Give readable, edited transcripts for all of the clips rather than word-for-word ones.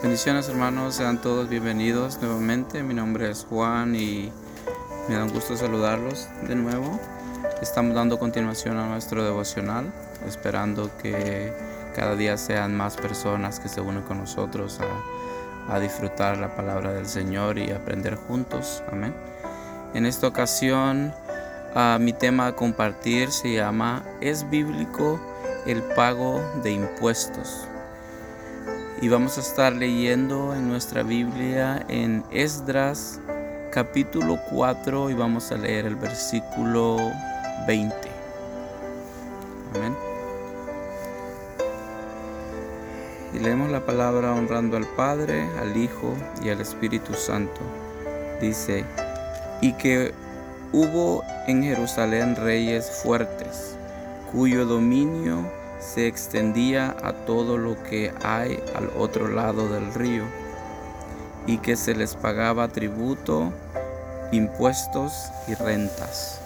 Bendiciones, hermanos, sean todos bienvenidos nuevamente. Mi nombre es Juan y me da un gusto saludarlos de nuevo. Estamos dando continuación a nuestro devocional, esperando que cada día sean más personas que se unen con nosotros a disfrutar la palabra del Señor y aprender juntos. Amén. En esta ocasión, mi tema a compartir se llama ¿Es bíblico el pago de impuestos? Y vamos a estar leyendo en nuestra Biblia en Esdras capítulo 4 y vamos a leer el versículo 20. Amén. Y leemos la palabra honrando al Padre, al Hijo y al Espíritu Santo. Dice: y que hubo en Jerusalén reyes fuertes, cuyo dominio se extendía a todo lo que hay al otro lado del río, y que se les pagaba tributo, impuestos y rentas.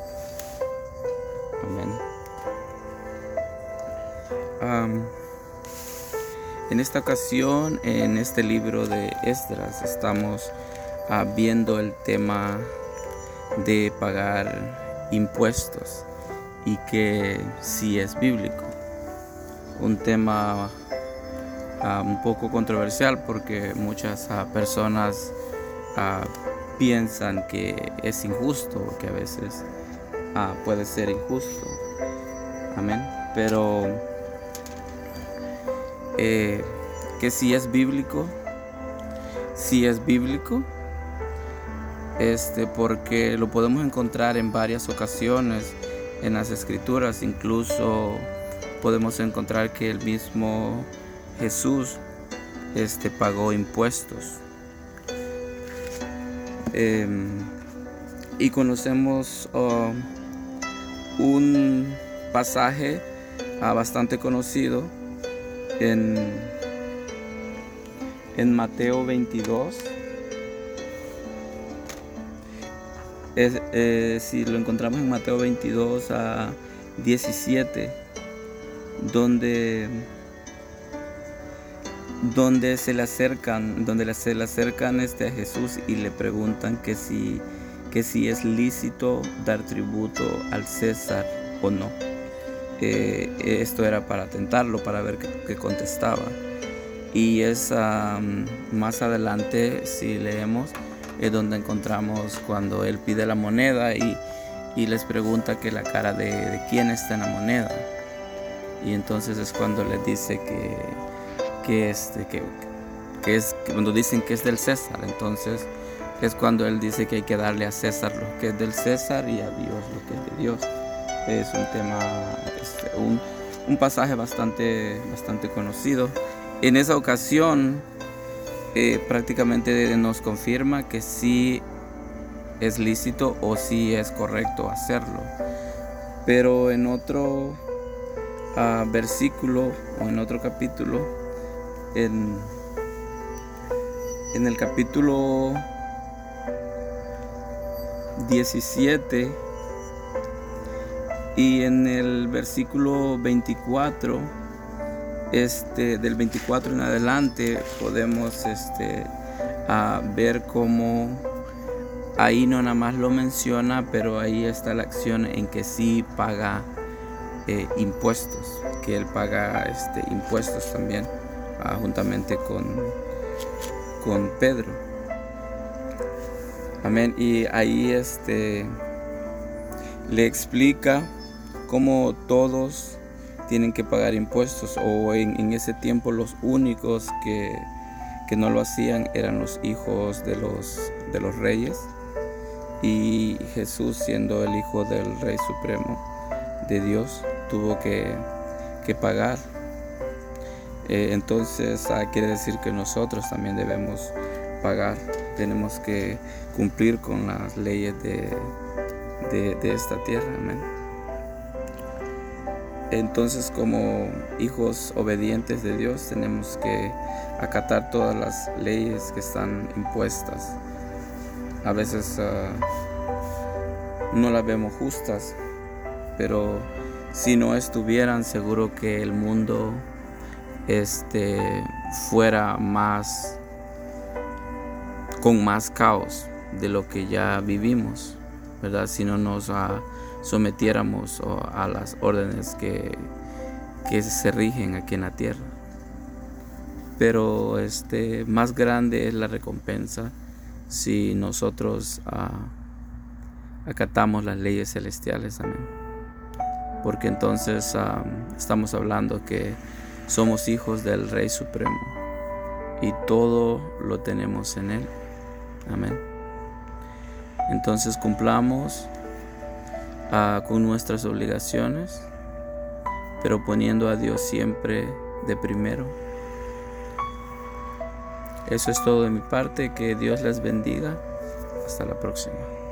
Amén. En esta ocasión, en este libro de Esdras, estamos viendo el tema de pagar impuestos y que sí es bíblico. Un tema un poco controversial porque muchas personas piensan que es injusto, que a veces puede ser injusto. Amén. Pero que sí es bíblico, porque lo podemos encontrar en varias ocasiones en las Escrituras. Incluso podemos encontrar que el mismo Jesús pagó impuestos. Y conocemos un pasaje bastante conocido en Mateo 22. Si lo encontramos en Mateo 22 a 17, donde se le acercan a Jesús y le preguntan que si es lícito dar tributo al César o no. Esto era para tentarlo, para ver qué contestaba. Y es más adelante, si leemos, es donde encontramos cuando él pide la moneda y les pregunta que la cara de quién está en la moneda. Y entonces es cuando les dice que es cuando dicen que es del César. Entonces es cuando él dice que hay que darle a César lo que es del César y a Dios lo que es de Dios. Es un tema, un pasaje bastante conocido. En esa ocasión prácticamente nos confirma que sí es lícito o sí es correcto hacerlo. Pero en otro versículo o en otro capítulo, en el capítulo 17 y en el versículo 24, del 24 en adelante, podemos ver cómo ahí no nada más lo menciona, pero ahí está la acción en que sí paga impuestos, que él paga impuestos también, juntamente con Pedro. Amén. Y ahí le explica cómo todos tienen que pagar impuestos, o en ese tiempo los únicos que no lo hacían eran los hijos de los reyes, y Jesús, siendo el hijo del Rey Supremo de Dios, tuvo que pagar. Entonces quiere decir que nosotros también debemos pagar, tenemos que cumplir con las leyes de esta tierra. Amén. Entonces, como hijos obedientes de Dios, tenemos que acatar todas las leyes que están impuestas. A veces no las vemos justas, pero si no estuvieran, seguro que el mundo fuera más, con más caos de lo que ya vivimos, ¿verdad? Si no nos sometiéramos a las órdenes que se rigen aquí en la tierra. Pero más grande es la recompensa si nosotros acatamos las leyes celestiales. Amén. Porque entonces estamos hablando que somos hijos del Rey Supremo y todo lo tenemos en Él. Amén. Entonces cumplamos con nuestras obligaciones, pero poniendo a Dios siempre de primero. Eso es todo de mi parte. Que Dios les bendiga. Hasta la próxima.